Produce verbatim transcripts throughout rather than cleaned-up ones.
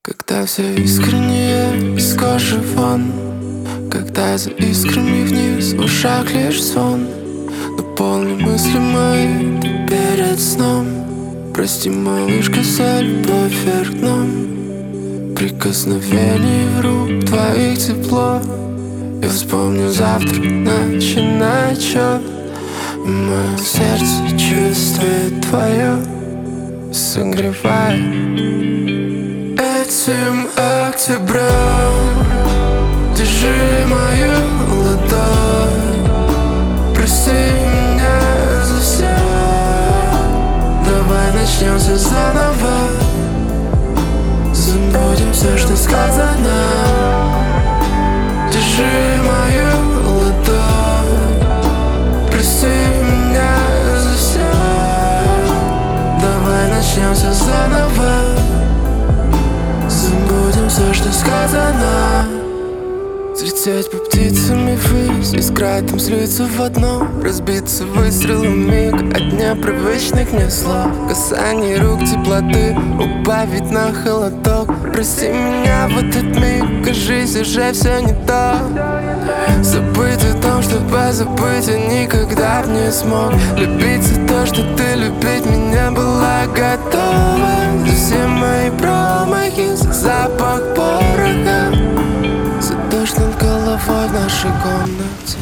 Когда все искреннее из кожи вон, когда за искрами вниз в ушах лишь звон, наполни мысли мои ты перед сном. Прости, малышка, за любовь вверх дном. Прикосновений в рук твоих тепло. Я вспомню завтра, начинай отчет. Мое сердце чувствует твое, согревай этим октябрем. Держи мою ладонь, прости меня за все. Давай начнем все заново, забудем все, что сказано. Держи мою ладонь, прости меня за все. Давай начнем все заново, забудем все, что сказано. Взлететь по птицам и ввысь, искра там слиться в одно, разбиться выстрелом миг от непривычных мне слов. Касание рук, теплоты, убавить на холодок. Прости меня в этот миг, кажись, уже все не то. Забыть о том, чтобы забыть, я никогда б не смог. Любить за то, что ты любить меня была готова. За все мои промахи, за запах пороха, за дождь над головой в нашей комнате.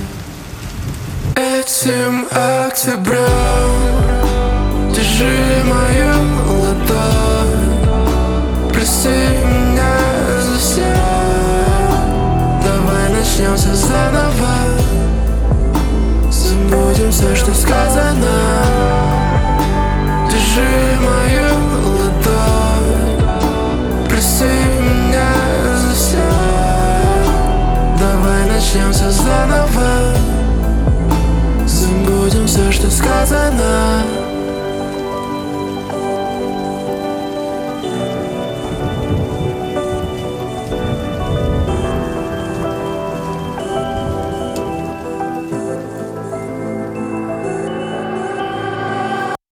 Этим октябрем держи мою ладонь, прости меня за все. Давай начнем все заново, забудем все, что сказано. Держи мою ладонь, прости меня за все. Давай начнем все заново, забудем все, что сказано.